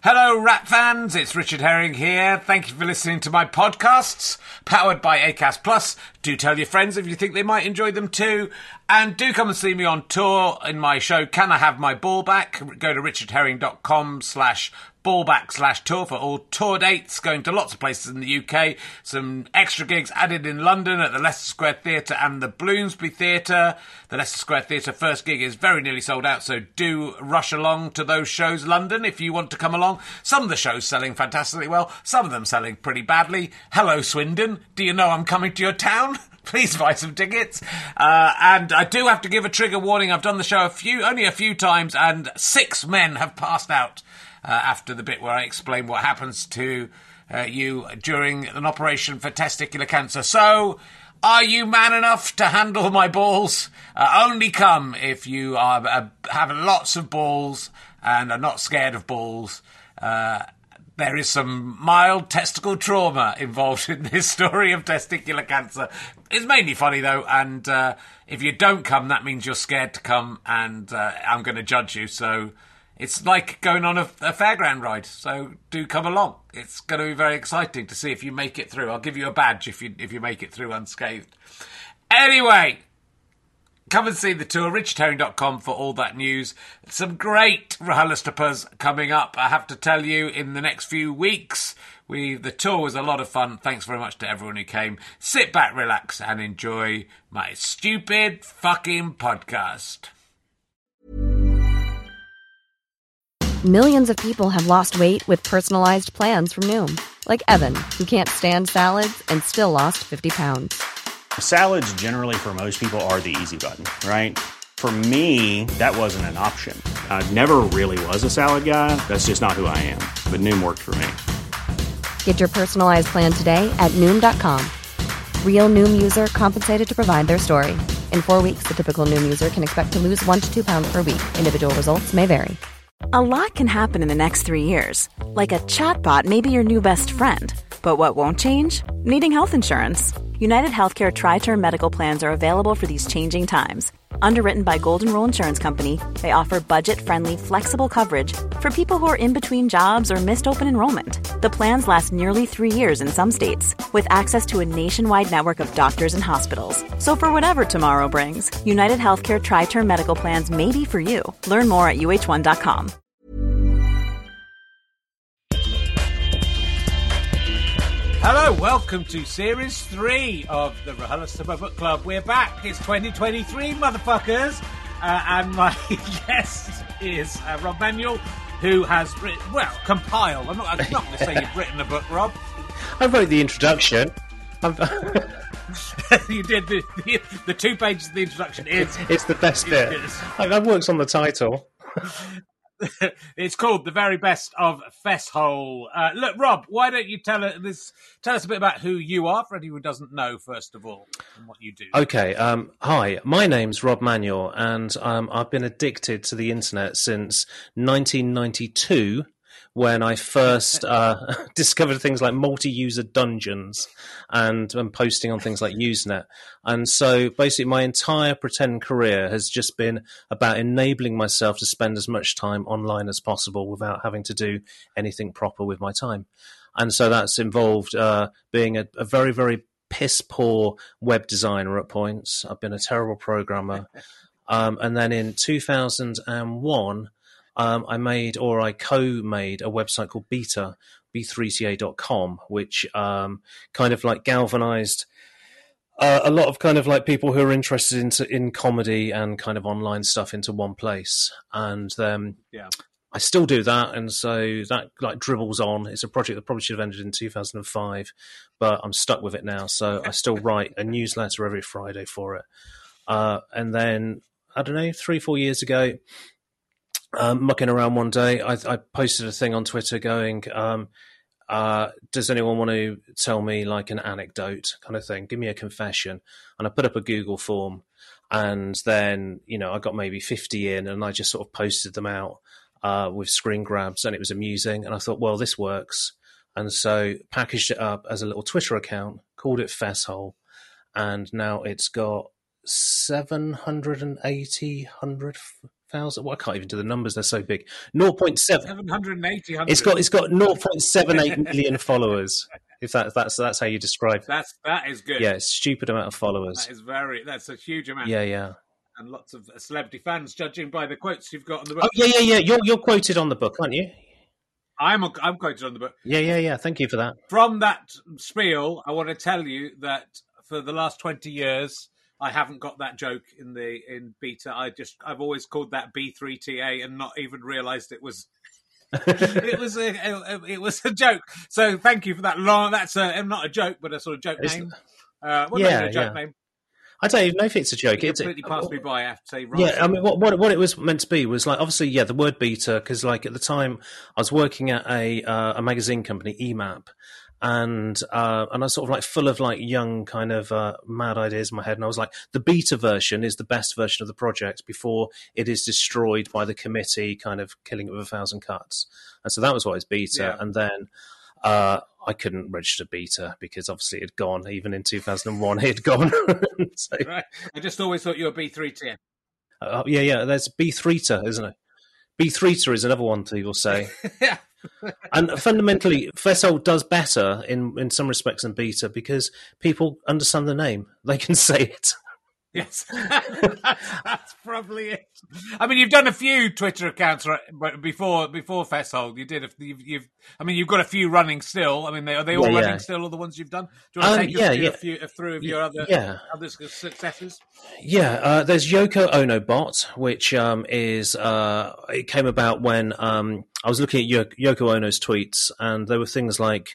Hello, Rat fans. It's Richard Herring here. Thank you for listening to my podcasts, powered by Acast Plus. Do tell your friends if you think they might enjoy them too. And do come and see me on tour in my show, Can I Have My Ball Back? Go to richardherring.com/ballback/tour for all tour dates, going to lots of places in the UK. Some extra gigs added in London at the Leicester Square Theatre and the Bloomsbury Theatre. The Leicester Square Theatre first gig is very nearly sold out, so do rush along to those shows, London, if you want to come along. Some of the shows selling fantastically well, some of them selling pretty badly. Hello, Swindon. Do you know I'm coming to your town? Please buy some tickets. And I do have to give a trigger warning. I've done the show only a few times, and 6 men have passed out after the bit where I explain what happens to you during an operation for testicular cancer. So, are you man enough to handle my balls? Only come if you have lots of balls and are not scared of balls. There is some mild testicle trauma involved in this story of testicular cancer. It's mainly funny, though, and if you don't come, that means you're scared to come, and I'm going to judge you. So it's like going on a fairground ride, so do come along. It's going to be very exciting to see if you make it through. I'll give you a badge if you make it through unscathed. Anyway, come and see the tour, richardherring.com for all that news. Some great RHLSTPs coming up, I have to tell you, in the next few weeks. The tour was a lot of fun. Thanks very much to everyone who came. Sit back, relax, and enjoy my stupid fucking podcast. Millions of people have lost weight with personalized plans from Noom. Like Evan, who can't stand salads and still lost 50 pounds. Salads generally for most people are the easy button, right? For me, that wasn't an option. I never really was a salad guy. That's just not who I am. But Noom worked for me. Get your personalized plan today at Noom.com. Real Noom user compensated to provide their story. In 4 weeks, the typical Noom user can expect to lose 1 to 2 pounds per week. Individual results may vary. A lot can happen in the next 3 years. Like a chatbot may be your new best friend. But what won't change? Needing health insurance. United Healthcare Tri-Term Medical Plans are available for these changing times. Underwritten by Golden Rule Insurance Company, they offer budget-friendly, flexible coverage for people who are in between jobs or missed open enrollment. The plans last nearly 3 years in some states, with access to a nationwide network of doctors and hospitals. So for whatever tomorrow brings, United Healthcare Tri-Term Medical Plans may be for you. Learn more at uh1.com. Hello, welcome to Series 3 of the RHLSTP Book Club. We're back. It's 2023, motherfuckers. And my guest is Rob Manuel, who has compiled. I'm not going to say you've written a book, Rob. I wrote the introduction. You did the 2 pages of the introduction. It's the best bit. I've worked on the title. It's called The Very Best of Fesshole. Look, Rob, why don't you tell us a bit about who you are, for anyone who doesn't know, first of all, and what you do. Okay, hi, my name's Rob Manuel, and I've been addicted to the internet since 1992, when I first discovered things like multi-user dungeons and posting on things like Usenet. And so basically my entire pretend career has just been about enabling myself to spend as much time online as possible without having to do anything proper with my time. And so that's involved being a very, very piss-poor web designer at points. I've been a terrible programmer. And then in 2001... I co-made a website called b3ca.com, which kind of like galvanized a lot of kind of like people who are interested in comedy and kind of online stuff into one place. And I still do that, and so that like dribbles on. It's a project that probably should have ended in 2005, but I'm stuck with it now. So I still write a newsletter every Friday for it. And then, I don't know, 3-4 years ago, mucking around one day, I posted a thing on Twitter going, does anyone want to tell me like an anecdote kind of thing? Give me a confession. And I put up a Google form, and then, I got maybe 50 in, and I just sort of posted them out with screen grabs, and it was amusing. And I thought, well, this works. And so packaged it up as a little Twitter account, called it Fesshole. And now it's got 780 thousand. Well, I can't even do the numbers; they're so big. 0.7. 780. It's got 0.78 million followers. If that's how you describe it. That is good. Yeah, it's a stupid amount of followers. That's a huge amount. Yeah. And lots of celebrity fans, judging by the quotes you've got on the book. Oh yeah. You're quoted on the book, aren't you? I'm quoted on the book. Yeah. Thank you for that. From that spiel, I want to tell you that for the last 20 years, I haven't got that joke in beta. I've always called that B3TA and not even realised it was it was a joke. So thank you for that long. That's not a joke, but a sort of joke name. A joke name. I don't even know if it's a joke. It completely passed me by, I have to say. Yeah, I mean, what it was meant to be was like, obviously, yeah, the word beta, because like at the time I was working at a magazine company, EMAP, and I was sort of like full of like young kind of mad ideas in my head, and I was like, the beta version is the best version of the project before it is destroyed by the committee, kind of killing it with 1,000 cuts. And so that was what is beta, and then I couldn't register beta because obviously it had gone. Even in 2001, it had gone. So, right. I just always thought you were B3T. Yeah. There's B3ta, isn't it? B3ta is another one people say. Yeah. And fundamentally, Fesshole does better in some respects than beta because people understand the name. They can say it. Yes, that's probably it. I mean, you've done a few Twitter accounts before Fesshole. You've got a few running still. I mean, are they all running still? All the ones you've done? Do you want to take us through your other successes? Yeah, there's Yoko Ono Bot, which is it came about when I was looking at Yoko Ono's tweets, and there were things like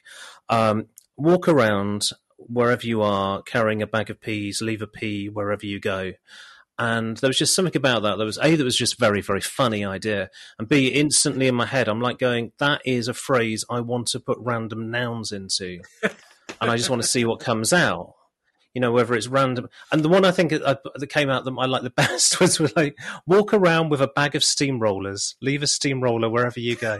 walk around wherever you are, carrying a bag of peas, leave a pea wherever you go. And there was just something about that. There was that was just very, very funny idea. And B, instantly in my head, I'm like going, that is a phrase I want to put random nouns into. And I just want to see what comes out. You know, whether it's random. And the one I think that came out that I like the best was like, walk around with a bag of steamrollers, leave a steamroller wherever you go.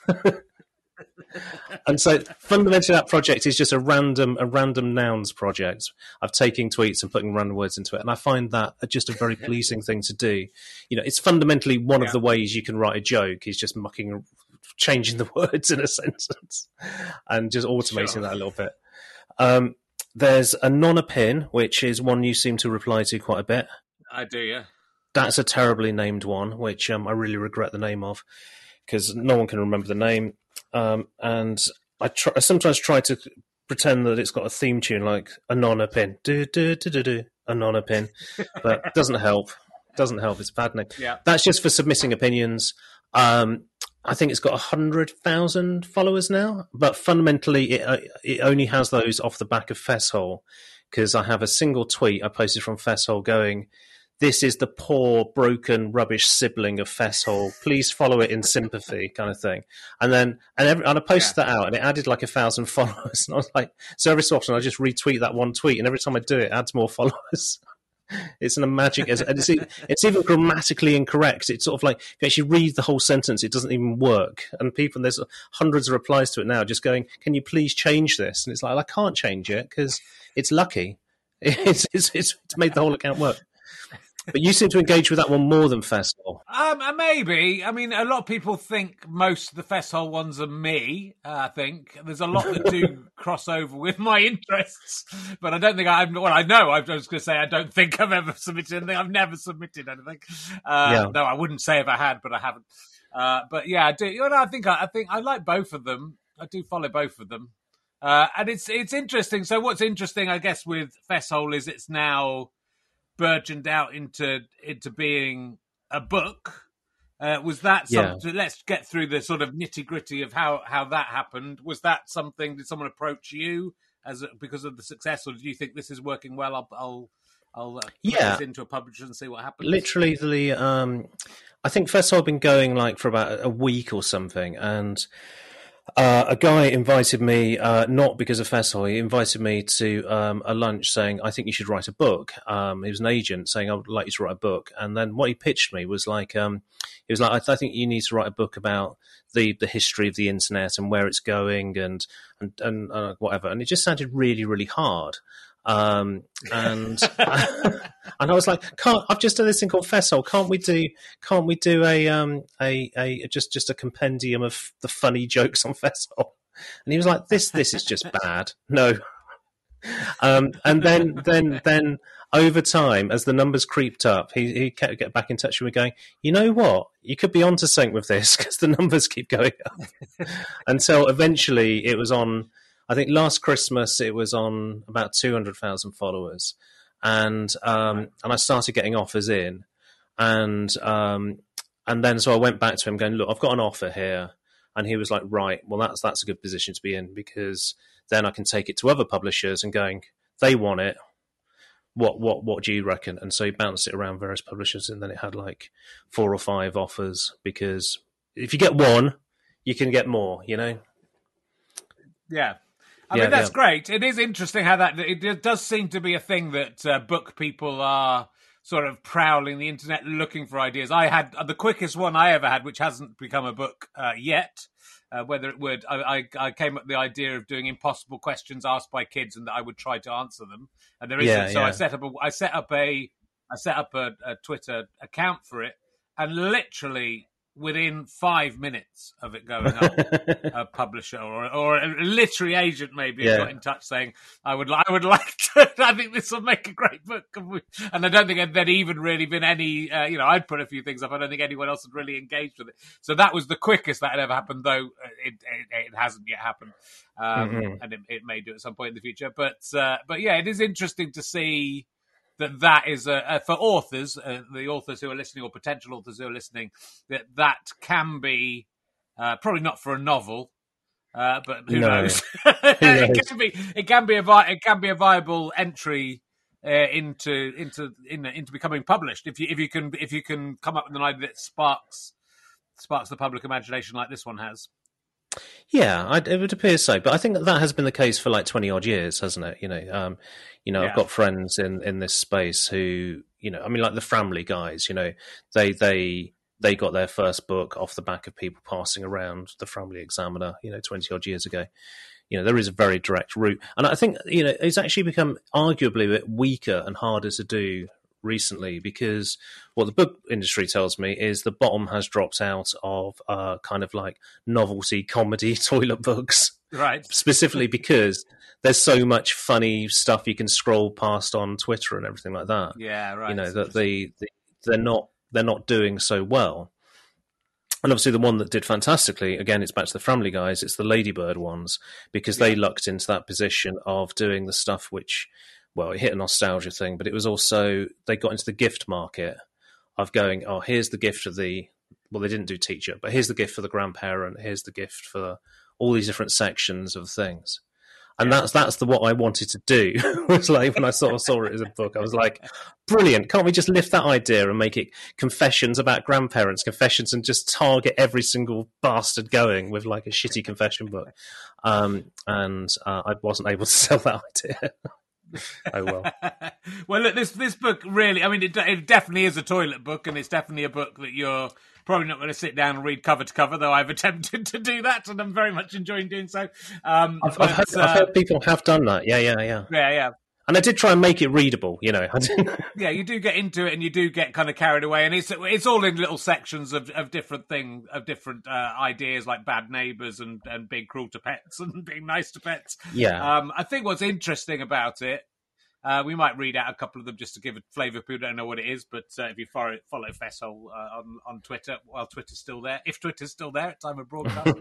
And so fundamentally that project is just a random nouns project. I've taken tweets and putting random words into it, and I find that just a very pleasing thing to do. You know, it's fundamentally one of the ways you can write a joke is just changing the words in a sentence and just automating that a little bit. There's a non-a-pin, which is one you seem to reply to quite a bit. I do, yeah. That's a terribly named one, which I really regret the name of because no one can remember the name. And I sometimes try to pretend that it's got a theme tune like a non-a-pin, a non-a-pin, but it doesn't help. It's a bad name. Yeah. That's just for submitting opinions. I think it's got 100,000 followers now, but fundamentally it only has those off the back of Fesshole because I have a single tweet I posted from Fesshole going, "This is the poor, broken, rubbish sibling of Fesshole. Please follow it in sympathy," kind of thing. And I posted that out, and it added like 1,000 followers. And I was like, so every so often I just retweet that one tweet, and every time I do it adds more followers. It's a magic. It's even grammatically incorrect. It's sort of like if you actually read the whole sentence, it doesn't even work. And there's hundreds of replies to it now, just going, "Can you please change this?" And it's like, I can't change it because it's lucky. It's made the whole account work. But you seem to engage with that one more than Fesshole. Maybe. I mean, a lot of people think most of the Fesshole ones are me, I think. There's a lot that do cross over with my interests. But I don't think I was going to say I don't think I've ever submitted anything. I've never submitted anything. No, I wouldn't say if I had, but I haven't. But yeah, I do. You know, I think I like both of them. I do follow both of them. And it's interesting. So what's interesting, I guess, with Fesshole is it's now burgeoned out into being a book. Was that something? Yeah. Let's get through the sort of nitty gritty of how that happened. Was that something? Did someone approach you because of the success, or do you think this is working well? I'll put this into a publisher and see what happens. Literally, I think Fesshole had been going like for about a week or something, and a guy invited me, not because of Fesshole, he invited me to a lunch saying, "I think you should write a book." He was an agent saying, "I would like you to write a book." And then what he pitched me was like, he was like, I think you need to write a book about the history of the internet and where it's going and whatever. And it just sounded really, really hard. And and I was like, I've just done this thing called Fesshole. Can't we do a just a compendium of the funny jokes on Fesshole? And he was like, this is just bad. No. And then over time, as the numbers creeped up, he kept getting back in touch with me going, you know what? You could be onto something with this because the numbers keep going up. Until eventually it was on, I think last Christmas, it was on about 200,000 followers. And I started getting offers in. And then so I went back to him going, look, I've got an offer here. And he was like, right, well, that's a good position to be in because then I can take it to other publishers and going, they want it. What do you reckon? And so he bounced it around various publishers, and then it had like 4 or 5 offers because if you get one, you can get more, you know? Yeah. I mean, that's great. It is interesting how it does seem to be a thing that book people are sort of prowling the internet looking for ideas. I had the quickest one I ever had, which hasn't become a book yet. Whether it would, I came up with the idea of doing impossible questions asked by kids, and that I would try to answer them. And there isn't. So I set up a Twitter account for it, and literally within 5 minutes of it going up, a publisher or a literary agent maybe got in touch saying, I would like to, I think this will make a great book. And I don't think there'd even really been any, I'd put a few things up. I don't think anyone else had really engaged with it. So that was the quickest that had ever happened, though it hasn't yet happened. And it may do at some point in the future. But yeah, it is interesting to see that is for authors, the authors who are listening or potential authors who are listening, that can be probably not for a novel, but who knows? It can be a viable entry into becoming published if you can come up with an idea that sparks the public imagination like this one has. Yeah, it would appear so, but I think that has been the case for like 20 odd years, hasn't it? I've got friends in this space who, I mean, like the Framley guys, they got their first book off the back of people passing around the Framley Examiner, 20 odd years ago. There is a very direct route, and I think it's actually become arguably a bit weaker and harder to do recently because what the book industry tells me is the bottom has dropped out of kind of like novelty comedy toilet books, right? Specifically because there's so much funny stuff you can scroll past on Twitter and everything like that. Yeah, right. That they're not doing so well. And obviously the one that did fantastically, again, it's back to the Framley guys, it's the Ladybird ones, because they lucked into that position of doing the stuff which, well, it hit a nostalgia thing, but it was also, they got into the gift market of going, oh, here's the gift of they didn't do teacher, but here's the gift for the grandparent, here's the gift for all these different sections of things. And that's what I wanted to do. It was like when I sort of saw it as a book, I was like, brilliant. Can't we just lift that idea and make it confessions about grandparents, confessions, and just target every single bastard going with like a shitty confession book? And I wasn't able to sell that idea. Oh, well. Well, look, this book really, I mean, it definitely is a toilet book, and it's definitely a book that you're probably not going to sit down and read cover to cover, though I've attempted to do that, and I'm very much enjoying doing so. I've heard people have done that. Yeah. And I did try and make it readable, I didn't. Yeah, you do get into it, and you do get kind of carried away, and it's all in little sections of different ideas like bad neighbours and being cruel to pets and being nice to pets. Yeah. I think what's interesting about it, we might read out a couple of them just to give a flavour if people don't know what it is, but if you follow Fesshole on Twitter, while Twitter's still there, if Twitter's still there at time of broadcast,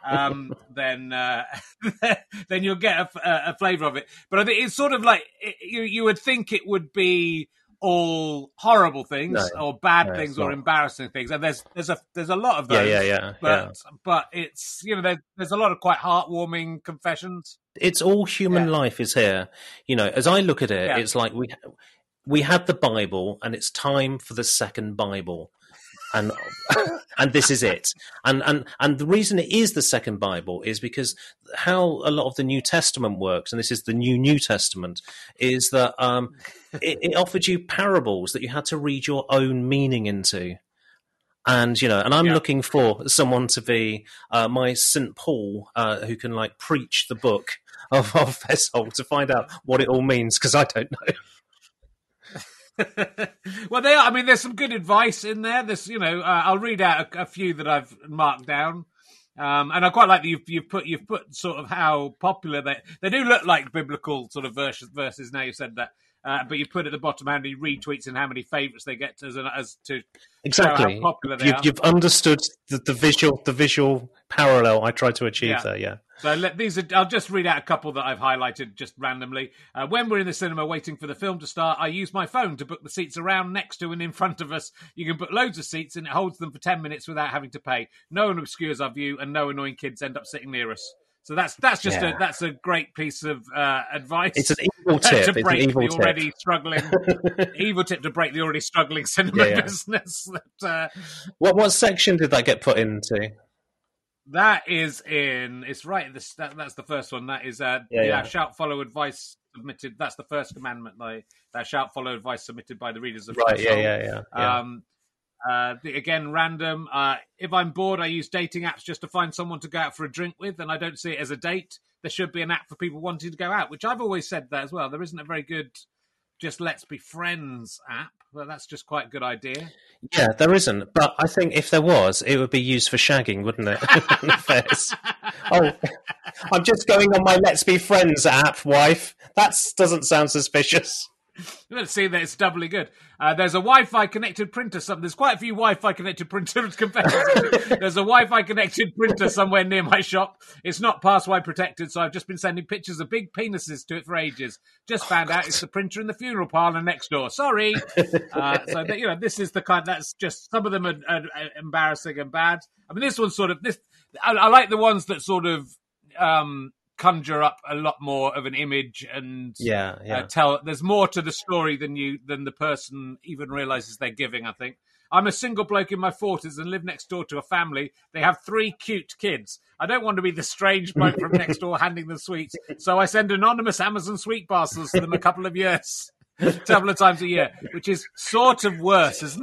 then you'll get a flavour of it. But I think it's sort of like, you would think it would be all horrible things or bad things or embarrassing things, and there's a lot of those. But it's there's a lot of quite heartwarming confessions. It's all human life is here. As I look at it, it's like we had the Bible, and it's time for the second Bible. And this is it. And the reason it is the second Bible is because how a lot of the New Testament works, and this is the New Testament, is that it offered you parables that you had to read your own meaning into. And, and I'm looking for someone to be my St. Paul who can, like, preach the book of Fesshole to find out what it all means, because I don't know. Well, they are. I mean, there's some good advice in there. There's, I'll read out a few that I've marked down. And I quite like that you've put sort of how popular they do look like biblical sort of verses. Now you've said that. But you put at the bottom how many retweets and how many favourites they get as to exactly show how popular they are. You've understood the visual parallel I tried to achieve there. Yeah. So I'll just read out a couple that I've highlighted just randomly. When we're in the cinema waiting for the film to start, I use my phone to book the seats around, next to, and in front of us. You can book loads of seats, and it holds them for 10 minutes without having to pay. No one obscures our view, and no annoying kids end up sitting near us. So that's just that's a great piece of advice. It's an evil tip. To break the already struggling evil tip to break the already struggling cinema business. What section did that get put into? That is in. It's right. That's the first one. That is shout, follow, advice submitted. That's the first commandment. That shout, follow, advice submitted by the readers of right. Yeah. Again, random. If I'm bored, I use dating apps just to find someone to go out for a drink with, and I don't see it as a date. There should be an app for people wanting to go out, which I've always said that as well. There isn't a very good just let's be friends app. Well, that's just quite a good idea. Yeah, there isn't. But I think if there was, it would be used for shagging, wouldn't it? Oh, I'm just going on my Let's Be Friends app, wife. That doesn't sound suspicious. Let's see that it's doubly good. There's a Wi-Fi connected printer. There's quite a few Wi-Fi connected printers. There's a Wi-Fi connected printer somewhere near my shop. It's not password protected, so I've just been sending pictures of big penises to it for ages. Just found out it's the printer in the funeral parlour next door. Sorry. This is the kind. That's just some of them are embarrassing and bad. I mean, this one's sort of this. I like the ones that sort of. Conjure up a lot more of an image and tell. There's more to the story than the person even realizes they're giving. I think I'm a single bloke in my 40s and live next door to a family. They have 3 cute kids. I don't want to be the strange bloke from next door handing them sweets, so I send anonymous Amazon sweet parcels to them a couple of times a year, which is sort of worse, isn't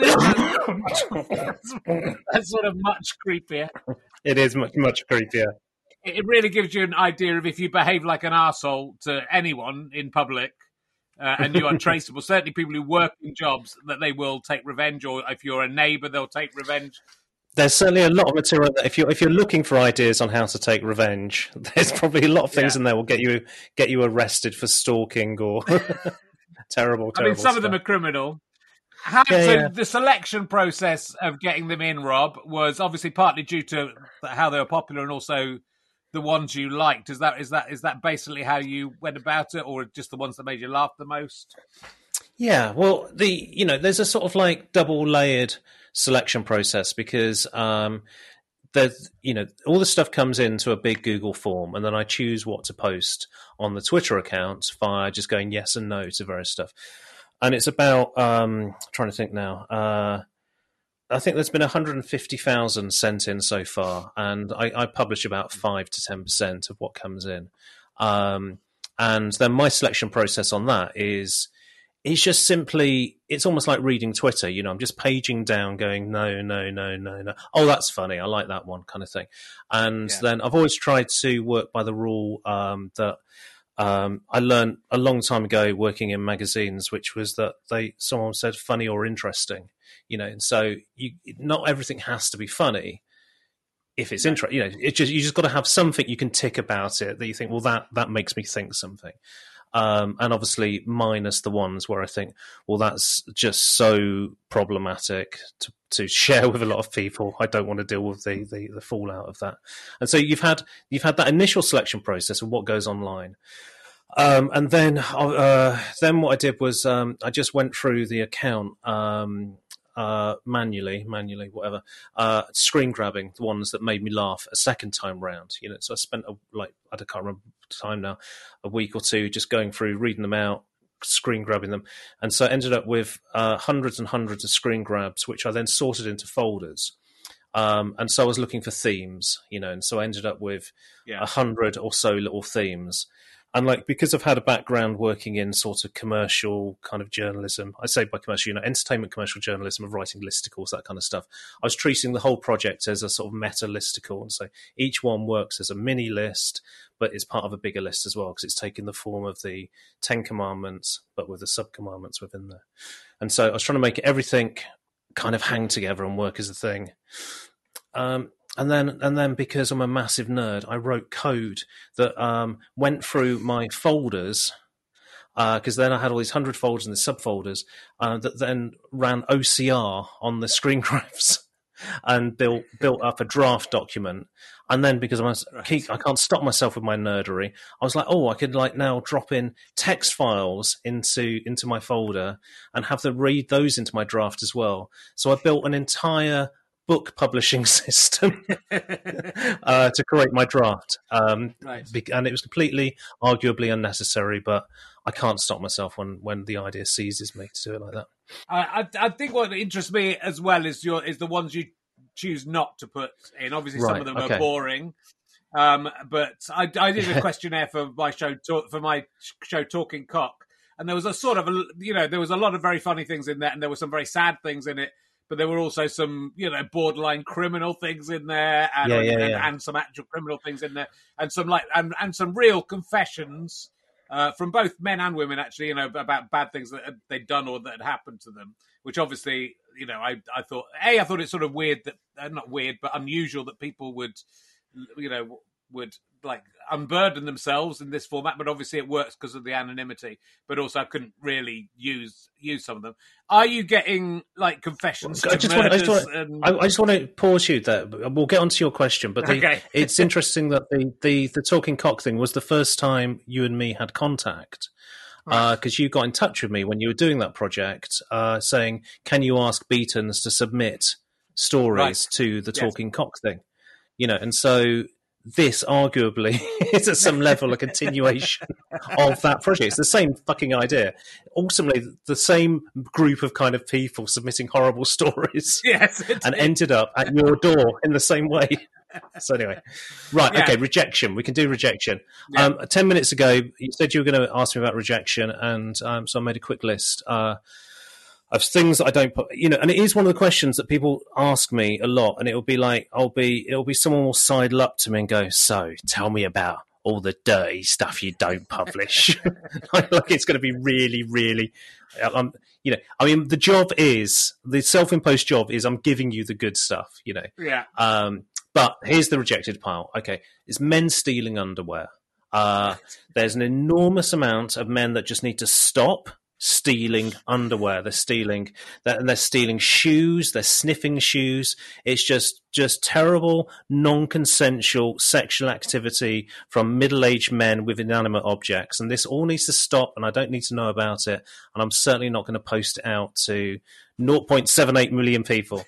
it? That's sort of much creepier. It is much creepier. It really gives you an idea of if you behave like an arsehole to anyone in public and you're untraceable. Certainly people who work in jobs, that they will take revenge, or if you're a neighbour, they'll take revenge. There's certainly a lot of material that if you're looking for ideas on how to take revenge, there's probably a lot of things in there will get you arrested for stalking or terrible I mean, some stuff. of them are criminal. The selection process of getting them in, Rob, was obviously partly due to how they were popular and also the ones you liked. Is that basically how you went about it, or just the ones that made you laugh the most? Yeah, well, there's a sort of like double layered selection process because there's all the stuff comes into a big Google form, and then I choose what to post on the Twitter account via just going yes and no to various stuff. And it's about trying to think now. I think there's been 150,000 sent in so far, and I publish about 5 to 10% of what comes in. And then my selection process on that is just simply, it's almost like reading Twitter. I'm just paging down, going no. Oh, that's funny. I like that one, kind of thing. And then I've always tried to work by the rule that. I learned a long time ago working in magazines, which was that someone said funny or interesting, and so not everything has to be funny if it's interesting. You just got to have something you can tick about it that you think, well, that makes me think something. And obviously minus the ones where I think, well, that's just so problematic to share with a lot of people. I don't want to deal with the fallout of that. And so you've had that initial selection process of what goes online. And then what I did was I just went through the account manually, whatever, screen grabbing the ones that made me laugh a second time round. So I spent I can't remember the time now, a week or two just going through, reading them out, screen grabbing them, and so I ended up with hundreds and hundreds of screen grabs, which I then sorted into folders. And so I was looking for themes, and so I ended up with 100 or so little themes. And like, because I've had a background working in sort of commercial kind of journalism, I say by commercial, entertainment commercial journalism, of writing listicles, that kind of stuff. I was treating the whole project as a sort of meta listicle. And so each one works as a mini list, but it's part of a bigger list as well, because it's taking the form of the 10 commandments, but with the sub commandments within there. And so I was trying to make everything kind of hang together and work as a thing. And then because I'm a massive nerd, I wrote code that went through my folders, because then I had all these 100 folders and the subfolders that then ran OCR on the screen grabs and built up a draft document. And then because I can't stop myself with my nerdery, I was like, I could like now drop in text files into my folder and have them read those into my draft as well. So I built an entire book publishing system to create my draft. Nice. And it was completely, arguably unnecessary, but I can't stop myself when the idea seizes me to do it like that. I think what interests me as well is the ones you choose not to put in. Obviously, some of them are boring. But I did a questionnaire for my show, Talking Cock, and there was a sort of there was a lot of very funny things in there, and there were some very sad things in it. But there were also some, borderline criminal things in there, and some actual criminal things in there, and some and some real confessions from both men and women, actually, about bad things that they'd done or that had happened to them. Which obviously, I thought it's sort of weird that not weird, but unusual that people would like unburden themselves in this format, but obviously it works because of the anonymity. But also, I couldn't really use some of them. Are you getting like confessions? I just want to pause you there. We'll get onto your question, but it's interesting that the Talking Cock thing was the first time you and me had contact. Because you got in touch with me when you were doing that project, saying, "Can you ask Beatons to submit stories to the Talking Cock thing?" And so this arguably is at some level a continuation of that project. It's the same fucking idea. Ultimately, the same group of kind of people submitting horrible stories, and ended up at your door in the same way. So anyway, okay, rejection. We can do rejection. 10 minutes ago, you said you were going to ask me about rejection, and so I made a quick list of things that I don't put. And it is one of the questions that people ask me a lot, and it'll be like, it'll be someone will sidle up to me and go, "So, tell me about all the dirty stuff you don't publish." Like it's going to be really, really. The job is the self-imposed job is I'm giving you the good stuff. But here's the rejected pile. Okay, it's men stealing underwear. There's an enormous amount of men that just need to stop stealing underwear. They're stealing shoes. They're sniffing shoes. It's just terrible, non-consensual sexual activity from middle-aged men with inanimate objects. And this all needs to stop, and I don't need to know about it. And I'm certainly not going to post it out to 0.78 million people.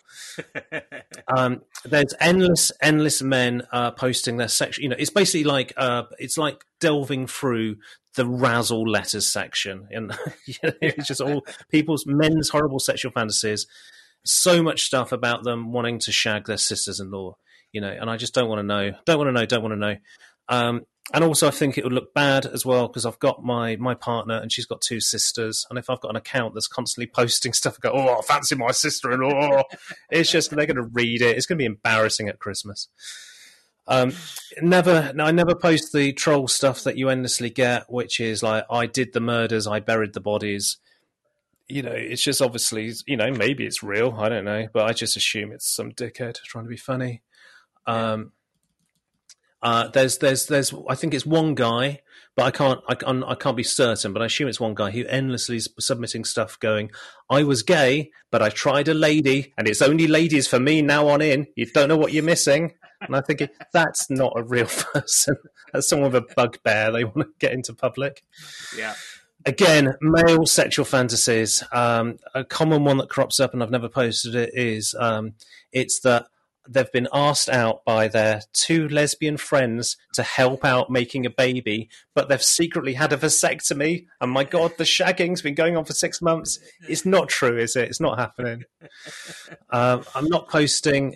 There's endless men posting their sexual. It's basically like it's like delving through the Razzle letters section, and it's just all men's horrible sexual fantasies. So much stuff about them wanting to shag their sisters-in-law, and I just don't want to know. And also, I think it would look bad as well because I've got my partner and she's got two sisters. And if I've got an account that's constantly posting stuff, I go, I fancy my sister-in-law. It's just, they're going to read it. It's going to be embarrassing at Christmas. I never post the troll stuff that you endlessly get, which is like, I did the murders, I buried the bodies. It's just obviously, maybe it's real. I don't know. But I just assume it's some dickhead trying to be funny. There's I think it's one guy, but I can't be certain, but I assume it's one guy who endlessly is submitting stuff going, "I was gay, but I tried a lady, and it's only ladies for me now on in. You don't know what you're missing." And I think that's not a real person. That's someone with a bugbear they want to get into public. Yeah. Again, male sexual fantasies. A common one that crops up, and I've never posted it, is it's that they've been asked out by their two lesbian friends to help out making a baby, but they've secretly had a vasectomy. And my God, the shagging's been going on for 6 months. It's not true, is it? It's not happening. I'm not posting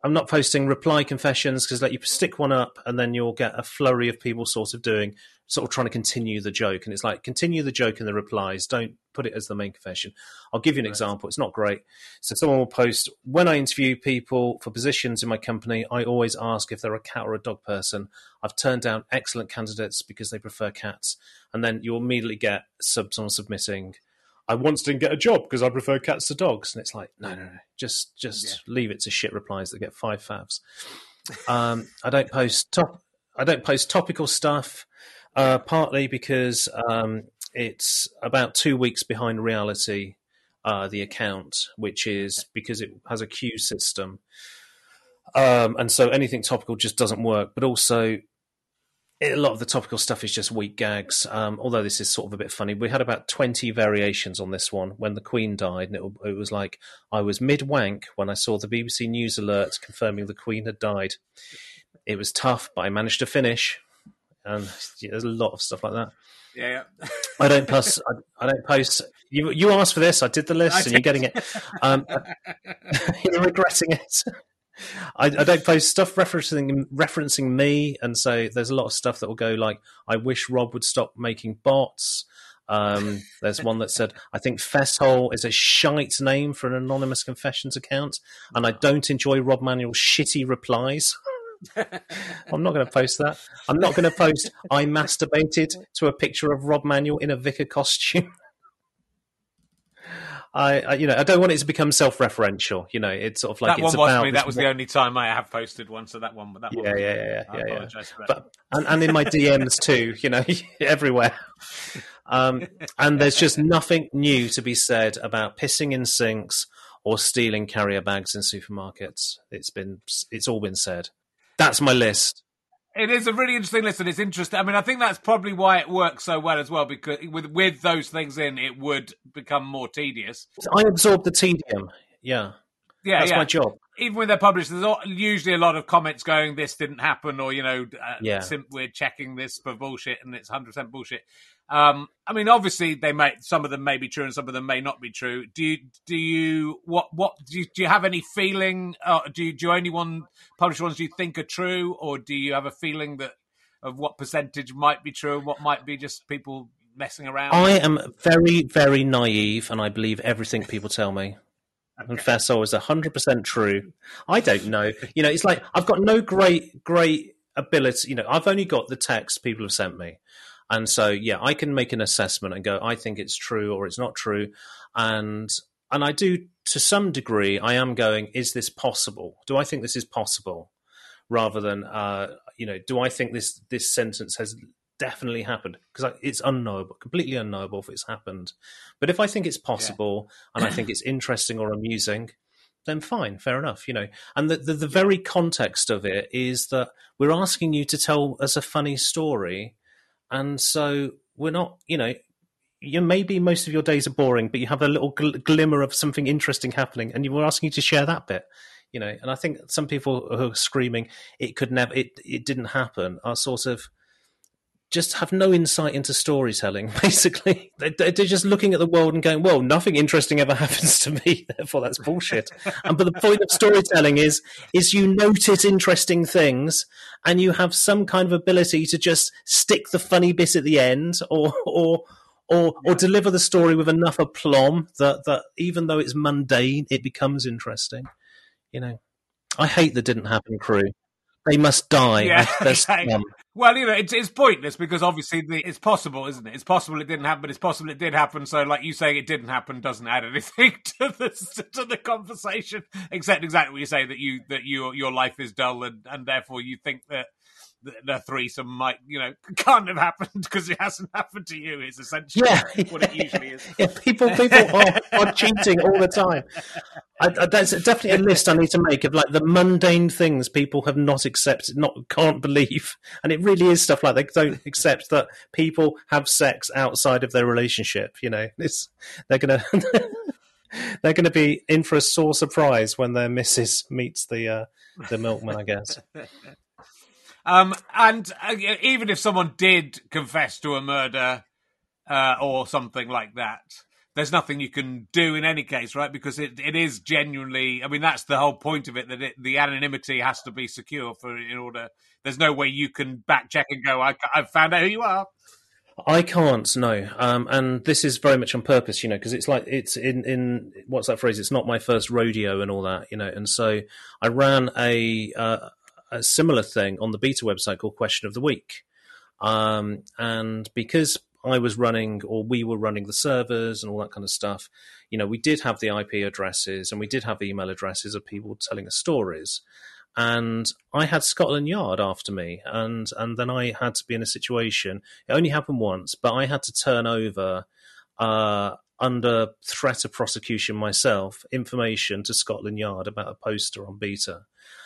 I'm not posting reply confessions because you stick one up and then you'll get a flurry of people sort of trying to continue the joke. And it's like, continue the joke in the replies. Don't put it as the main confession. I'll give you an example. It's not great. So someone will post, when I interview people for positions in my company, I always ask if they're a cat or a dog person. I've turned down excellent candidates because they prefer cats. And then you'll immediately get someone submitting, I once didn't get a job because I prefer cats to dogs. And it's like, no. Just leave it to shit replies that get 5 favs. I don't post topical stuff, partly because it's about 2 weeks behind reality, the account, which is because it has a queue system. And so anything topical just doesn't work. But also, a lot of the topical stuff is just weak gags, although this is sort of a bit funny. We had about 20 variations on this one when the Queen died, and it was like, I was mid-wank when I saw the BBC News alert confirming the Queen had died. It was tough, but I managed to finish. And there's a lot of stuff like that. Yeah. I don't post. You asked for this. I did the list, and you're getting it. You're regretting it. I don't post stuff referencing me, and so there's a lot of stuff that will go like, I wish Rob would stop making bots. There's one that said, I think Fesshole is a shite name for an anonymous confessions account, and I don't enjoy Rob Manuel's shitty replies. I'm not going to post that. I'm not going to post, I masturbated to a picture of Rob Manuel in a vicar costume. I don't want it to become self-referential. It's sort of like that it's one about. Was me. That was the only time I have posted one. So that one. Yeah. But and in my DMs too. Everywhere. And there's just nothing new to be said about pissing in sinks or stealing carrier bags in supermarkets. It's all been said. That's my list. It is a really interesting list, and it's interesting. I mean, I think that's probably why it works so well as well, because with those things in, it would become more tedious. I absorb the tedium. Yeah, that's my job. Even when they're published, there's usually a lot of comments going, "This didn't happen," or we're checking this for bullshit, and it's 100% bullshit. I mean, obviously, some of them may be true, and some of them may not be true. Do you have any feeling? Do you only publish ones you think are true, or do you have a feeling of what percentage might be true and what might be just people messing around? I am very, very naive, and I believe everything people tell me. Okay. And Fesshole is 100% true. I don't know. It's like I've got no great ability. I've only got the text people have sent me. And so, I can make an assessment and go, I think it's true or it's not true. And I do, to some degree, I am going, is this possible? Do I think this is possible? Rather than, do I think this sentence has definitely happened? Because it's unknowable, completely unknowable if it's happened. But if I think it's possible and I think it's interesting or amusing, then fine, fair enough, And the very context of it is that we're asking you to tell us a funny story. And so we're not, maybe most of your days are boring, but you have a little glimmer of something interesting happening, and we're asking you to share that bit, And I think some people who are screaming it could never, it didn't happen, are sort of just have no insight into storytelling. Basically, they're just looking at the world and going, "Well, nothing interesting ever happens to me, therefore that's bullshit." But the point of storytelling is you notice interesting things, and you have some kind of ability to just stick the funny bit at the end, or deliver the story with enough aplomb that even though it's mundane, it becomes interesting. I hate the didn't happen crew. They must die. Yeah, well, it's pointless because obviously it's possible, isn't it? It's possible it didn't happen, but it's possible it did happen. So, like you saying it didn't happen doesn't add anything to the conversation, except exactly what you say, that your life is dull and therefore you think that the threesome might, can't have happened because it hasn't happened to you. Is essentially what it usually is. Yeah, people are cheating all the time. That's definitely a list I need to make of like the mundane things people have not accepted, can't believe, and it really is stuff like they don't accept that people have sex outside of their relationship. They're gonna be in for a sore surprise when their missus meets the milkman, I guess. And even if someone did confess to a murder or something like that, there's nothing you can do in any case, right? Because it is genuinely, I mean, that's the whole point of it, that the anonymity has to be secure in order. There's no way you can back check and go, I've found out who you are. I can't, no. And this is very much on purpose, because it's like, it's in what's that phrase? It's not my first rodeo and all that, And so I ran a similar thing on the beta website called Question of the Week. And because I was running, or we were running the servers and all that kind of stuff, we did have the IP addresses and we did have email addresses of people telling us stories. And I had Scotland Yard after me, and then I had to be in a situation. It only happened once, but I had to turn over, under threat of prosecution myself, information to Scotland Yard about a poster on beta,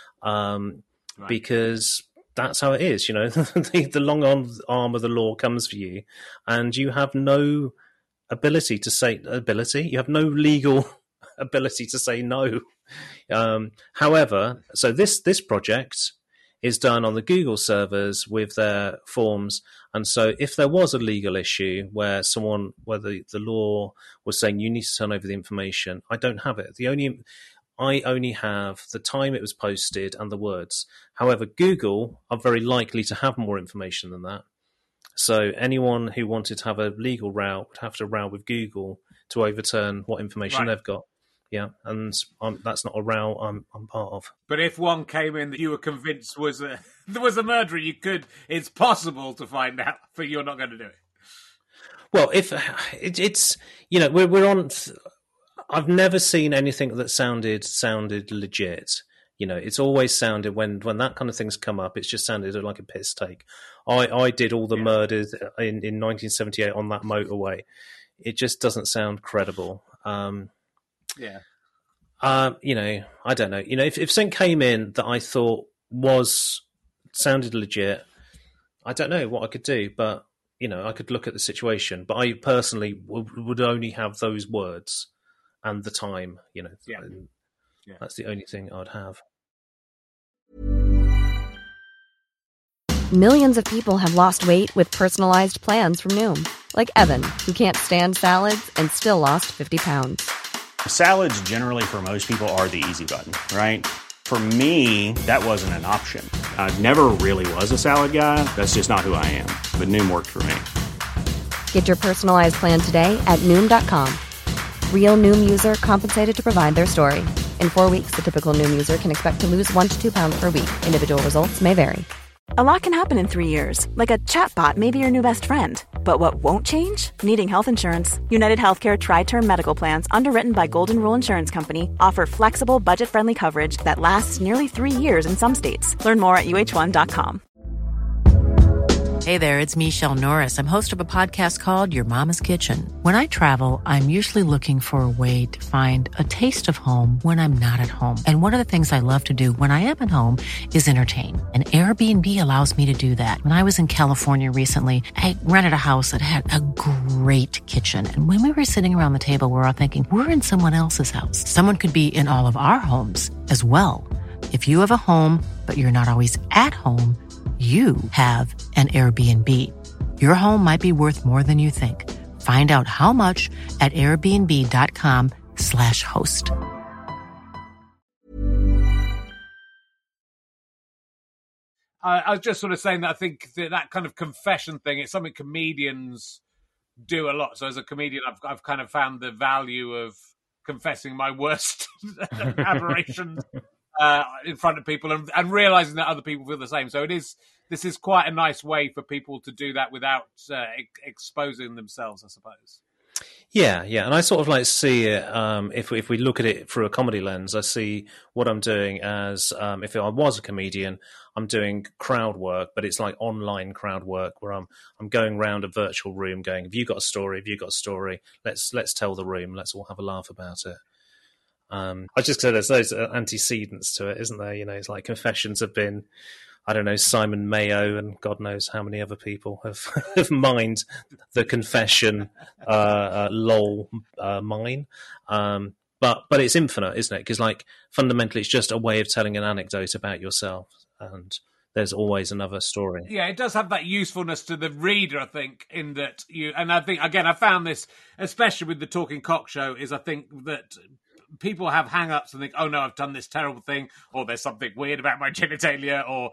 because that's how it is. The long arm of the law comes for you, and you have no ability to say You have no legal ability to say no. However, so this project is done on the Google servers with their forms, and so if there was a legal issue where the law was saying you need to turn over the information, I don't have it. I only have the time it was posted and the words. However, Google are very likely to have more information than that. So anyone who wanted to have a legal row would have to row with Google to overturn what information they've got. Yeah, and that's not a row I'm part of. But if one came in that you were convinced there was a murderer, it's possible to find out, but you're not going to do it. Well, if it's we're on. I've never seen anything that sounded legit. It's always sounded when that kind of thing's come up, it's just sounded like a piss take. I did all the murders in 1978 on that motorway. It just doesn't sound credible. I don't know. If something came in that I thought sounded legit, I don't know what I could do, but I could look at the situation. But I personally would only have those words and the time. That's the only thing I'd have. Millions of people have lost weight with personalized plans from Noom. Like Evan, who can't stand salads and still lost 50 pounds. Salads generally for most people are the easy button, right? For me, that wasn't an option. I never really was a salad guy. That's just not who I am. But Noom worked for me. Get your personalized plan today at Noom.com. Real Noom user compensated to provide their story. In 4 weeks, the typical Noom user can expect to lose 1 to 2 pounds per week. Individual results may vary. A lot can happen in 3 years, like a chatbot may be your new best friend. But what won't change? Needing health insurance. United Healthcare Tri-Term Medical Plans, underwritten by Golden Rule Insurance Company, offer flexible, budget-friendly coverage that lasts nearly 3 years in some states. Learn more at uh1.com. Hey there, it's Michelle Norris. I'm host of a podcast called Your Mama's Kitchen. When I travel, I'm usually looking for a way to find a taste of home when I'm not at home. And one of the things I love to do when I am at home is entertain. And Airbnb allows me to do that. When I was in California recently, I rented a house that had a great kitchen. And when we were sitting around the table, we were all thinking, we're in someone else's house. Someone could be in all of our homes as well. If you have a home, but you're not always at home, you have an Airbnb. Your home might be worth more than you think. Find out how much at airbnb.com/host. I was just sort of saying that I think that kind of confession thing, it's something comedians do a lot. So as a comedian, I've kind of found the value of confessing my worst aberrations in front of people and realizing that other people feel the same. So this is quite a nice way for people to do that without exposing themselves, I suppose. Yeah, and I sort of see it, if we look at it through a comedy lens, I see what I'm doing as, if I was a comedian, I'm doing crowd work, but it's like online crowd work where I'm going around a virtual room going, have you got a story? Have you got a story? Let's tell the room. Let's all have a laugh about it. I just said there's those antecedents to it, isn't there? It's like confessions have been, I don't know, Simon Mayo and God knows how many other people have mined the confession mine. But it's infinite, isn't it? Because fundamentally it's just a way of telling an anecdote about yourself, and there's always another story. Yeah, it does have that usefulness to the reader, I think, in that and I think, again, I found this, especially with the Talking Cock show, is I think that people have hang-ups and think, oh no, I've done this terrible thing, or there's something weird about my genitalia, or,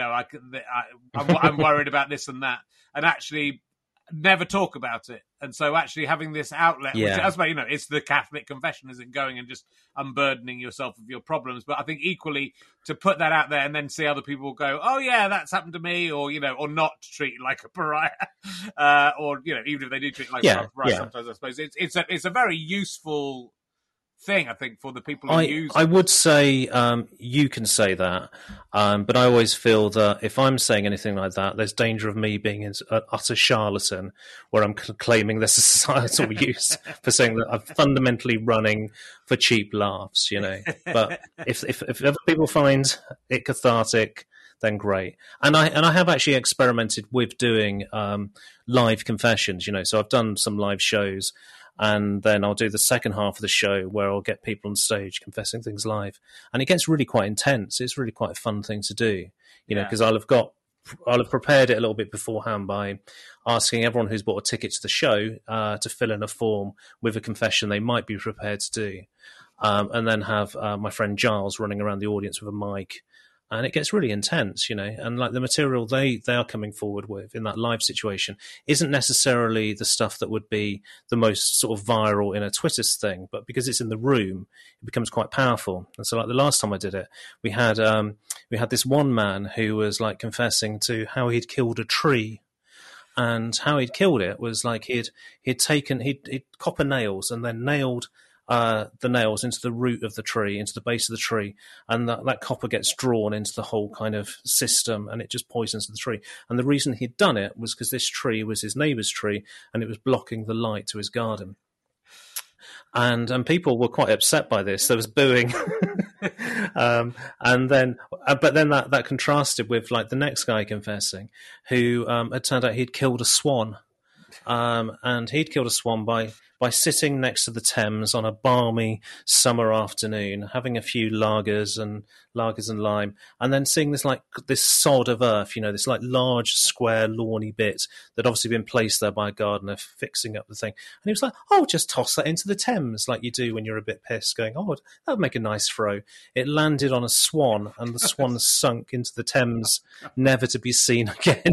I'm worried about this and that, and actually never talk about it. And so actually having this outlet, which, I suppose, it's the Catholic confession, isn't going and just unburdening yourself of your problems. But I think equally to put that out there and then see other people go, oh yeah, that's happened to me, or, or not treat it like a pariah, or, even if they do treat it like a pariah, sometimes I suppose it's a very useful thing, I think, for the people who use it. I would say you can say that, but I always feel that if I'm saying anything like that, there's danger of me being an utter charlatan, where I'm claiming there's a societal use for saying that I'm fundamentally running for cheap laughs, But if other people find it cathartic, then great. And I have actually experimented with doing live confessions, so I've done some live shows. And then I'll do the second half of the show where I'll get people on stage confessing things live. And it gets really quite intense. It's really quite a fun thing to do, because I'll have prepared it a little bit beforehand by asking everyone who's bought a ticket to the show to fill in a form with a confession they might be prepared to do. And then have my friend Giles running around the audience with a mic. And it gets really intense, and like the material they are coming forward with in that live situation isn't necessarily the stuff that would be the most sort of viral in a Twitter thing, but because it's in the room, it becomes quite powerful. And so like the last time I did it, we had this one man who was like confessing to how he'd killed a tree. And how he'd killed it was like he'd copper nails and then nailed the nails into the root of the tree, into the base of the tree, and that copper gets drawn into the whole kind of system, and it just poisons the tree. And the reason he'd done it was because this tree was his neighbour's tree, and it was blocking the light to his garden. And people were quite upset by this. There was booing, but then that contrasted with like the next guy confessing, who had turned out he'd killed a swan. And he'd killed a swan by sitting next to the Thames on a balmy summer afternoon, having a few lagers and lime, and then seeing this sod of earth, this like large square lawny bit that obviously been placed there by a gardener fixing up the thing. And he was like, oh, just toss that into the Thames like you do when you're a bit pissed, going, oh, that would make a nice throw. It landed on a swan, and the swan sunk into the Thames, never to be seen again.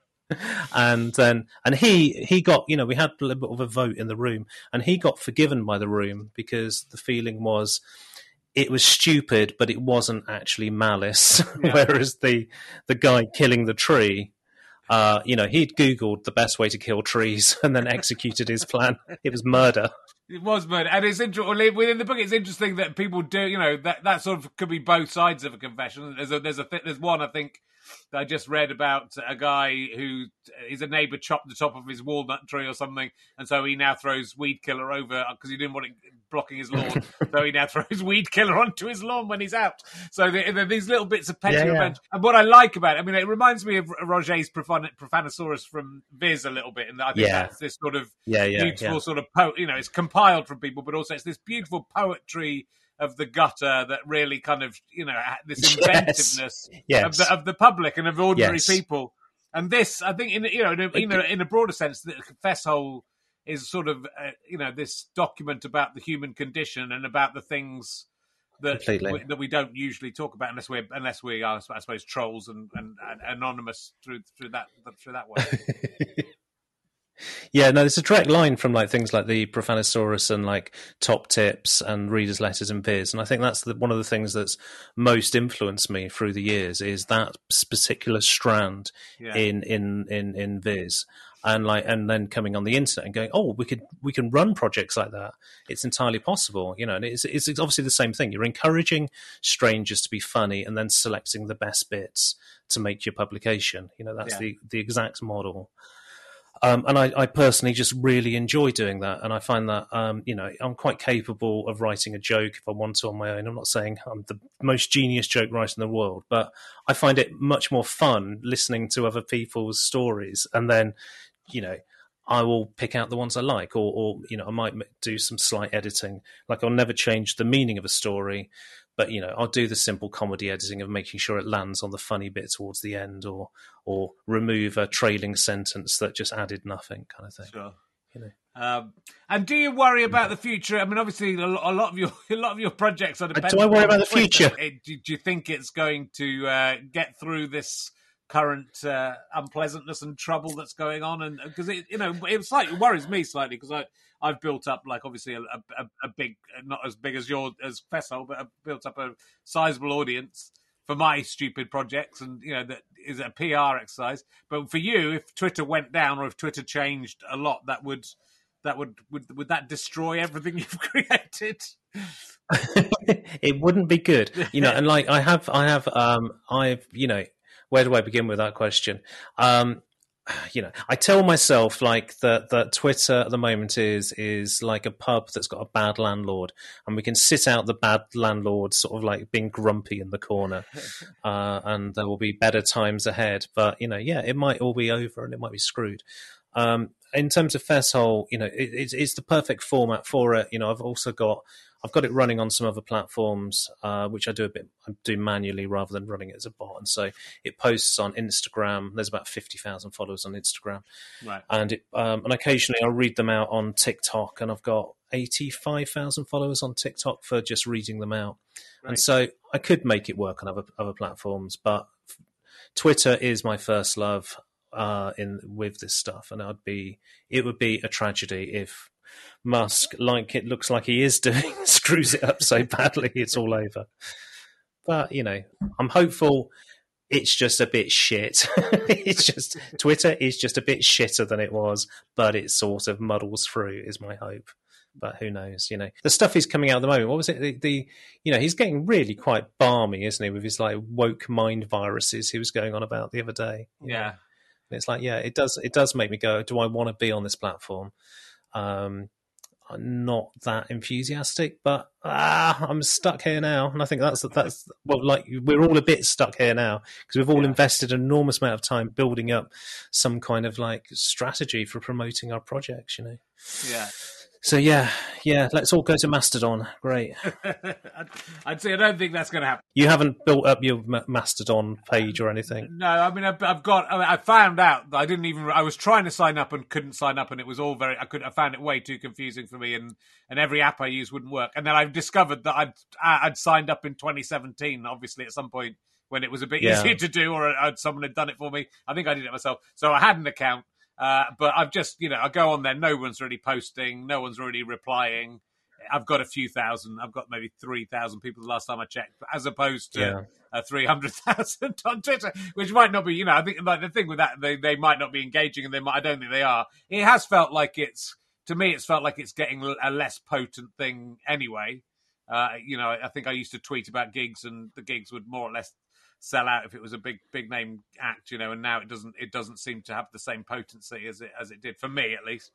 And he got, we had a little bit of a vote in the room, and he got forgiven by the room because the feeling was it was stupid, but it wasn't actually malice. Yeah. Whereas the guy killing the tree, he'd Googled the best way to kill trees and then executed his plan. It was murder. It was murder. And it's interesting, within the book, it's interesting that people do, that sort of could be both sides of a confession. There's one, I think, that I just read about a guy who his neighbour chopped the top of his walnut tree or something, and so he now throws weed killer over because he didn't want it blocking his lawn. So he now throws weed killer onto his lawn when he's out. So these little bits of petty revenge. And what I like about it, it reminds me of Roget's Profanosaurus from Viz a little bit, and I think that's this sort of beautiful sort of it's compiled from people, but also it's this beautiful poetry of the gutter that really kind of, this inventiveness of the public and of ordinary people. And this, I think, in a broader sense, the Confess Hole is sort of, this document about the human condition and about the things that we don't usually talk about unless we are, I suppose, trolls and anonymous through that way. Yeah, no, there's a direct line from like things like the Profanosaurus and like Top Tips and Readers' Letters and Viz, and I think that's one of the things that's most influenced me through the years is that particular strand in Viz, and then coming on the internet and going, oh, we can run projects like that. It's entirely possible, and it's obviously the same thing. You're encouraging strangers to be funny and then selecting the best bits to make your publication. That's the exact model. And I personally just really enjoy doing that. And I find that, I'm quite capable of writing a joke if I want to on my own. I'm not saying I'm the most genius joke writer in the world, but I find it much more fun listening to other people's stories. And then, I will pick out the ones I like, or I might do some slight editing. Like I'll never change the meaning of a story, But I'll do the simple comedy editing of making sure it lands on the funny bit towards the end, or remove a trailing sentence that just added nothing, kind of thing. Sure. And do you worry about the future? I mean, obviously, a lot of your projects are dependent. Do I worry about the Twitter. future? Do you think it's going to get through this current unpleasantness and trouble that's going on? And because it slightly worries me slightly, because I've built up, like, obviously a big, not as big as Fesshole, but I've built up a sizable audience for my stupid projects, and that is a PR exercise. But for you, if Twitter went down, or if Twitter changed a lot, would that destroy everything you've created? It wouldn't be good, And like I've where do I begin with that question? I tell myself like that Twitter at the moment is like a pub that's got a bad landlord, and we can sit out the bad landlord sort of like being grumpy in the corner, and there will be better times ahead. But it might all be over and it might be screwed. In terms of Fesshole, it's the perfect format for it. I've got it running on some other platforms, which I do manually rather than running it as a bot. And so it posts on Instagram. There's about 50,000 followers on Instagram. Right. And and occasionally I'll read them out on TikTok, and I've got 85,000 followers on TikTok for just reading them out. Right. And so I could make it work on other platforms, but Twitter is my first love with this stuff. And it would be a tragedy if Musk, like it looks like he is doing, screws it up so badly it's all over. But I'm hopeful. It's just a bit shit. It's just Twitter is just a bit shitter than it was, but it sort of muddles through, is my hope. But who knows? The stuff he's coming out at the moment. What was it? He's getting really quite balmy, isn't he, with his like woke mind viruses he was going on about the other day. Yeah. And it's like, it does make me go, do I want to be on this platform? I'm not that enthusiastic, but I'm stuck here now, and I think that's well, like we're all a bit stuck here now because we've all invested an enormous amount of time building up some kind of like strategy for promoting our projects, Yeah. So yeah, let's all go to Mastodon. Great. I'd say I don't think that's going to happen. You haven't built up your Mastodon page or anything? No, I mean I found out that I was trying to sign up and couldn't sign up, and it was all I found it way too confusing for me, and every app I used wouldn't work. And then I've discovered that I'd signed up in 2017, obviously at some point when it was a bit easier to do, or someone had done it for me. I think I did it myself, so I had an account. But I've just, I go on there. No one's really posting. No one's really replying. I've got a few thousand. I've got maybe 3,000 people the last time I checked, as opposed to 300,000 on Twitter, which might not be, I think like the thing with that, they might not be engaging, and I don't think they are. It has felt like it's getting a less potent thing anyway. I think I used to tweet about gigs, and the gigs would more or less sell out if it was a big name act, and now it doesn't seem to have the same potency as it did for me, at least.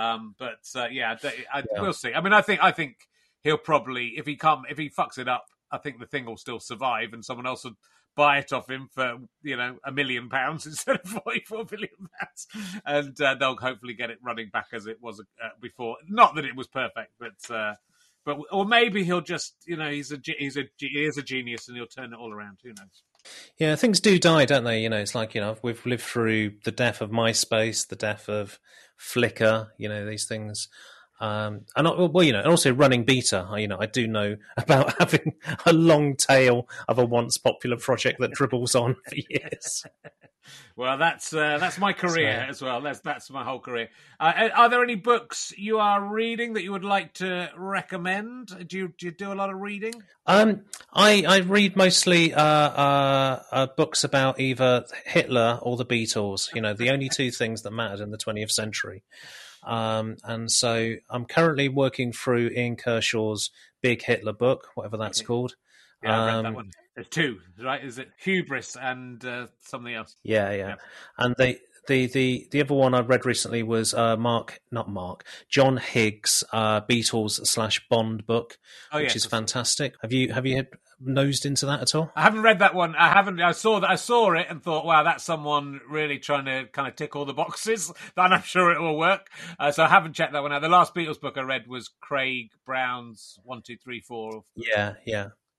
We'll see. I mean, I think he'll probably, if he fucks it up, I think the thing will still survive, and someone else would buy it off him for £1 million instead of £44 billion, and they'll hopefully get it running back as it was before. Not that it was perfect, but or maybe he'll just, he is a genius and he'll turn it all around. Who knows? Yeah, things do die, don't they? It's like, we've lived through the death of MySpace, the death of Flickr, these things. And also running beta. I do know about having a long tail of a once popular project that dribbles on for years. Well, that's my career as well. That's my whole career. Are there any books you are reading that you would like to recommend? Do you do a lot of reading? I read mostly books about either Hitler or the Beatles. The only two things that mattered in the 20th century. And so I'm currently working through Ian Kershaw's Big Hitler book, whatever that's called. Yeah, I read that one. There's two, right? Is it Hubris and something else? Yeah. And the other one I read recently was John Higgs' Beatles/Bond book, which is fantastic. Have you nosed into that at all? I haven't read that one. I haven't. I saw it and thought, wow, that's someone really trying to kind of tick all the boxes. And I'm sure it will work. So I haven't checked that one out. The last Beatles book I read was Craig Brown's 1, 2, 3, 4. Yeah.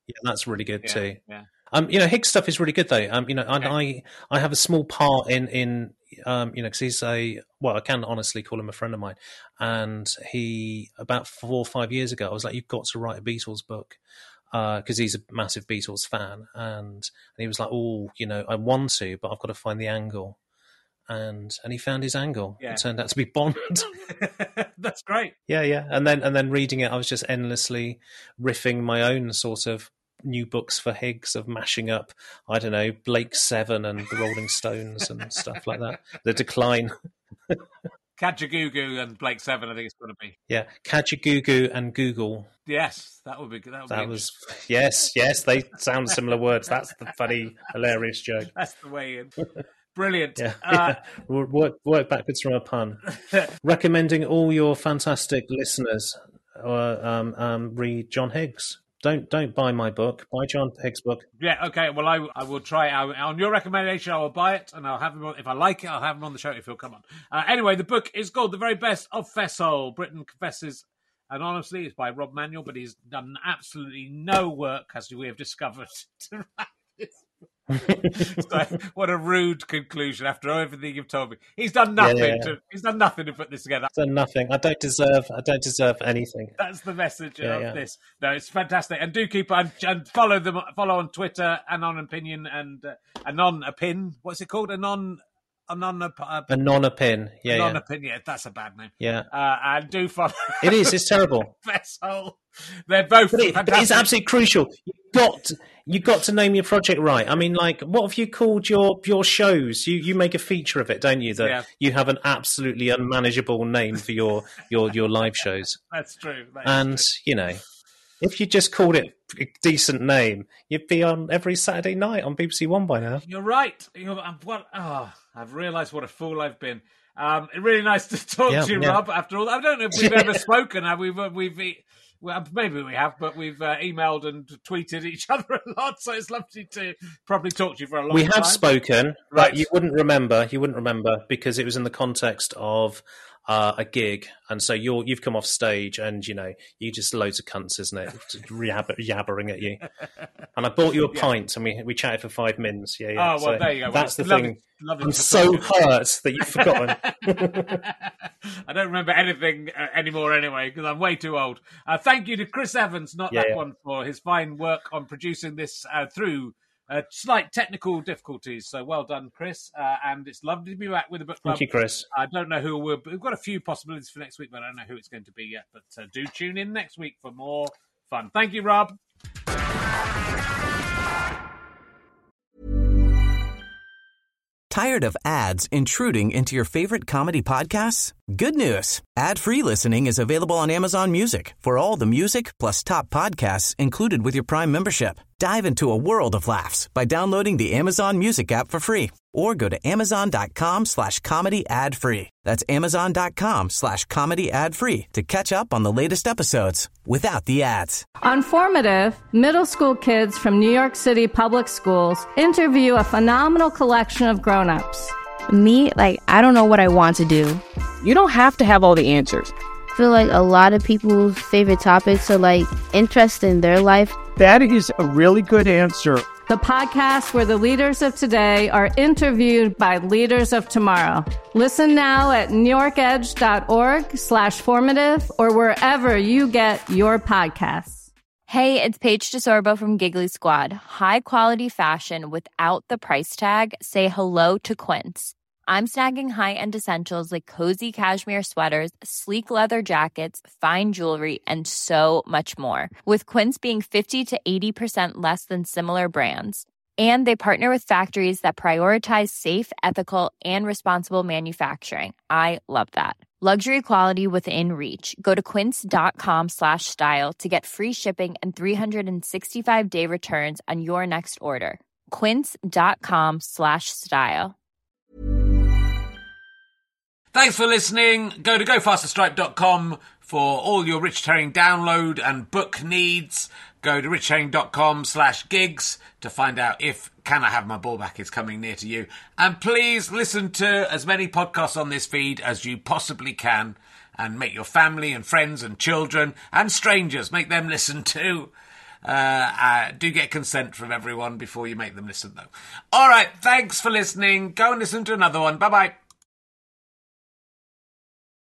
Yeah, that's really good too. Yeah. Higgs stuff is really good though. I have a small part in because he's I can honestly call him a friend of mine, and he about 4 or 5 years ago, I was like, you've got to write a Beatles book. Because he's a massive Beatles fan, and he was like, I want to, but I've got to find the angle, and he found his angle. Yeah. It turned out to be Bond. That's great. Yeah, and then reading it, I was just endlessly riffing my own sort of new books for Higgs of mashing up, I don't know, Blake Seven and the Rolling Stones and stuff like that. The Decline. Kajagoogoo and Blake Seven, I think it's going to be. Yeah, Kajagoogoo and Google. Yes, that would be good. Yes, they sound similar words. That's the funny, hilarious joke. That's the way in. Brilliant. Yeah. Work backwards from a pun. Recommending all your fantastic listeners read John Higgs. Don't buy my book. Buy John Higgs' book. Yeah, okay. Well, I will try it out. On your recommendation, I will buy it, and I'll have him on. If I like it, I'll have him on the show if he'll come on. Anyway, the book is called The Very Best of Fessol. Britain Confesses Anonymously. It's by Rob Manuel, but he's done absolutely no work, as we have discovered, to write this. So, what a rude conclusion after everything you've told me. He's done nothing. He's done nothing to put this together. I've done nothing. I don't deserve anything. That's the message of this. No, it's fantastic. And do keep and follow them. Follow on Twitter, AnonOpinion and AnonOpin. What's it called? AnonOpin. Yeah, AnonOpin. Yeah, that's a bad name. Yeah. And do follow. It is. It's terrible. Fessol. They're both fantastic. But it's absolutely crucial. You've got to name your project right. I mean, like, what have you called your shows? You make a feature of it, don't you? That you have an absolutely unmanageable name for your live shows. That's true. If you just called it a decent name, you'd be on every Saturday night on BBC One by now. You're right. I've realised what a fool I've been. Really nice to talk to you, Rob. After all, I don't know if we've ever spoken. Well, maybe we have, but we've emailed and tweeted each other a lot, so it's lovely to probably talk to you for a long time. We have spoken, right? But you wouldn't remember because it was in the context of a gig, and so you've come off stage, and you just loads of cunts, isn't it? Yabbering at you. And I bought you a pint, and we chatted for 5 minutes. Yeah. Oh, well, so there you go. That's the thing. I'm so hurt that you've forgotten. I don't remember anything anymore anyway, because I'm way too old. Thank you to Chris Evans, one, for his fine work on producing this through slight technical difficulties. So well done, Chris. And it's lovely to be back with the book club. Thank you, Chris. I don't know who we've got a few possibilities for next week, but I don't know who it's going to be yet. But do tune in next week for more fun. Thank you, Rob. Tired of ads intruding into your favorite comedy podcasts? Good news. Ad-free listening is available on Amazon Music for all the music plus top podcasts included with your Prime membership. Dive into a world of laughs by downloading the Amazon Music app for free or go to amazon.com/comedy ad-free. That's amazon.com/comedy ad-free to catch up on the latest episodes without the ads. On Formative, middle school kids from New York City public schools interview a phenomenal collection of grown-ups. Me, I don't know what I want to do. You don't have to have all the answers. I feel like a lot of people's favorite topics are interest in their life. That is a really good answer. The podcast where the leaders of today are interviewed by leaders of tomorrow. Listen now at NewYorkEdge.org/formative or wherever you get your podcasts. Hey, it's Paige DeSorbo from Giggly Squad. High quality fashion without the price tag. Say hello to Quince. I'm snagging high-end essentials like cozy cashmere sweaters, sleek leather jackets, fine jewelry, and so much more. With Quince being 50 to 80% less than similar brands. And they partner with factories that prioritize safe, ethical, and responsible manufacturing. I love that. Luxury quality within reach. Go to quince.com/style to get free shipping and 365-day returns on your next order. Quince.com/style. Thanks for listening. Go to gofasterstripe.com for all your Rich Herring download and book needs. Go to richherring.com/gigs to find out if Can I Have My Ball Back is coming near to you. And please listen to as many podcasts on this feed as you possibly can and make your family and friends and children and strangers, make them listen too. Do get consent from everyone before you make them listen, though. All right, thanks for listening. Go and listen to another one. Bye-bye.